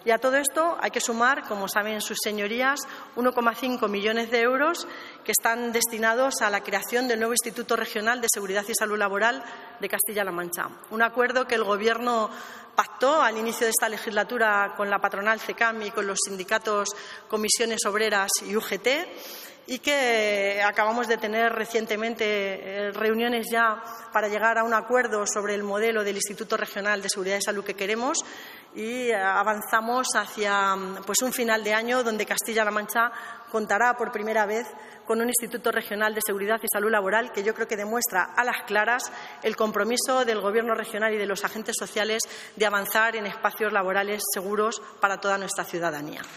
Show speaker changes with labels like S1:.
S1: Y a todo esto hay que sumar, como saben sus señorías, 1,5 millones de euros que están destinados a la creación del nuevo Instituto Regional de Seguridad y Salud Laboral de Castilla-La Mancha. Un acuerdo que el Gobierno pactó al inicio de esta legislatura con la patronal CECAM y con los sindicatos Comisiones Obreras y UGT, y que acabamos de tener recientemente reuniones ya para llegar a un acuerdo sobre el modelo del Instituto Regional de Seguridad y Salud que queremos, y avanzamos hacia un final de año donde Castilla-La Mancha contará por primera vez con un Instituto Regional de Seguridad y Salud Laboral que yo creo que demuestra a las claras el compromiso del Gobierno regional y de los agentes sociales de avanzar en espacios laborales seguros para toda nuestra ciudadanía.